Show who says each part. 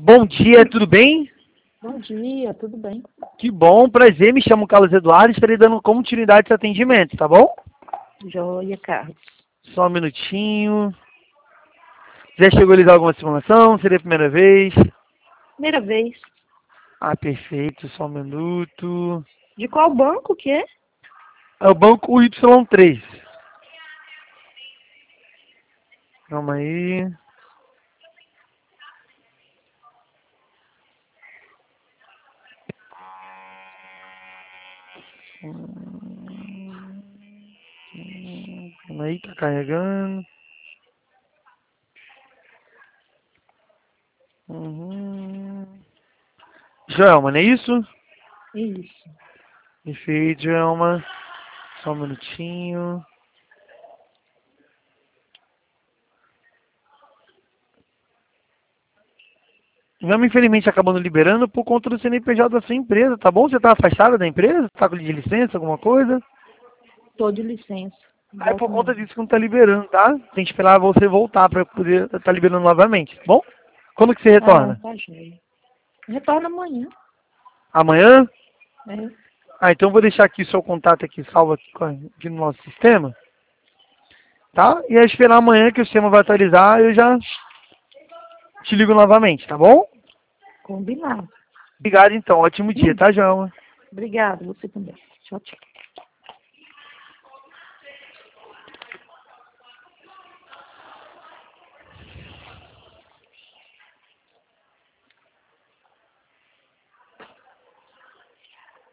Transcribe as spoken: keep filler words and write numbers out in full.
Speaker 1: Bom dia, tudo bem?
Speaker 2: Bom dia, tudo bem?
Speaker 1: Que bom, prazer, me chamo Carlos Eduardo, estarei dando continuidade a esse atendimento, tá bom?
Speaker 2: Joia, Carlos.
Speaker 1: Só um minutinho. Já chegou a realizar alguma simulação? Seria a primeira vez?
Speaker 2: Primeira vez.
Speaker 1: Ah, perfeito, só um minuto.
Speaker 2: De qual banco que é?
Speaker 1: É o banco Y três. Calma aí. Calma aí, tá carregando. Uhum. Joelma, não é isso?
Speaker 2: Isso.
Speaker 1: Perfeito, Joelma. Só um minutinho. Joelma, infelizmente, acabando liberando por conta do C N P J da sua empresa, tá bom? Você tá afastada da empresa? Tá de licença, alguma coisa?
Speaker 2: Tô de licença.
Speaker 1: Ah, é por
Speaker 2: Volto
Speaker 1: conta
Speaker 2: amanhã.
Speaker 1: disso que não tá liberando, tá? Tem que esperar você voltar pra poder tá liberando novamente, tá bom? Quando que você
Speaker 2: Ah,
Speaker 1: retorna?
Speaker 2: tá joia. Retorna amanhã.
Speaker 1: Amanhã?
Speaker 2: É.
Speaker 1: Ah, então eu vou deixar aqui o seu contato aqui salvo aqui, com a- aqui no nosso sistema, tá? E aí esperar amanhã que o sistema vai atualizar, eu já te ligo novamente, tá bom?
Speaker 2: Combinado.
Speaker 1: Obrigado então, ótimo dia, tá, João?
Speaker 2: Obrigada, você também. Tchau, tchau.